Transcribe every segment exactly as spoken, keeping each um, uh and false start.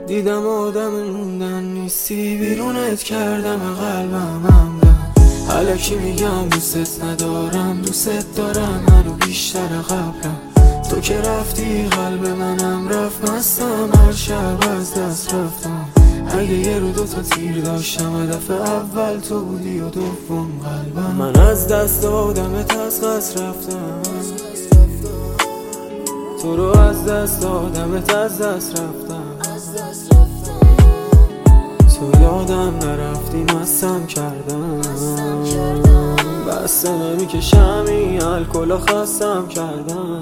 دیدم آدم موندن نیستی، بیرونت کردم قلبم همدم. الکی میگم دوست ندارم، دوست دارم منو بیشتر قبلم. تو که رفتی قلب منم رفت، مستم هر شب از دست رفتم. اگه یه رو دوتا تیر داشتم، هدف اول تو بودی و دوم قلبم. من از دست دادمت از قصد رفتم، تو رو از دست دادمت از دست رفتم. تو یادم نرفتی مستم کردم، بسته نمیکشم این الکل خستم کردم.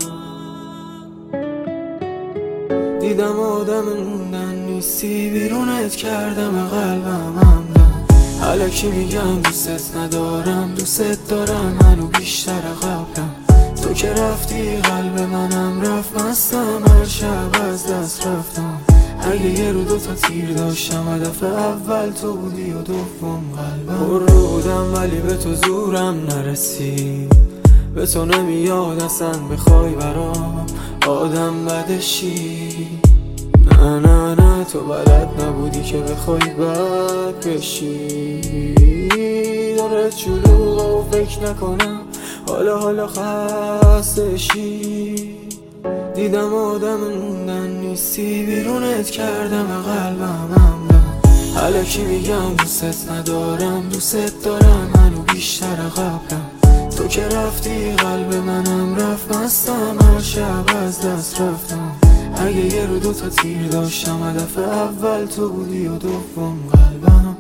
دیدم آدم موندن نیستی، بیرونت کردم قلبم همدم. الکی میگم دوست ندارم، دوست دارم منو بیشتر قبلم. تو که رفتی قلب منم رفت، مستم هر شب از دست رفتم. اگه یه رو دوتا تیر داشتم، هدف اول تو بودی و دوم قلبم. پر رودم ولی به تو زورم نرسید، به تو نمیاد اصلا بخوای برام آدم بدشی. نه نه نه تو بلد نبودی که بخوای بد بشی. داره شلوغه و فکر نکنم حالا حالا خستشی. دیدم آدم موندن نیستی، بیرونت کردم قلبم همدم. الکی میگم دوست ندارم، دوست دارم منو بیشتر قبلم. تو که رفتی قلب منم رفت، مستم هر شب از دست رفتم. اگه یه رو دوتا تیر داشتم، هدف اول تو بودی و دوم قلبم.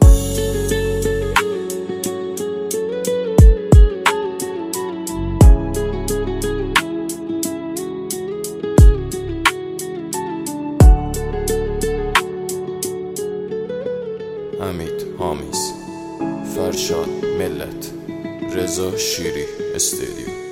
حمید حامیز، فرشاد ملت، رضا شیری استودیو.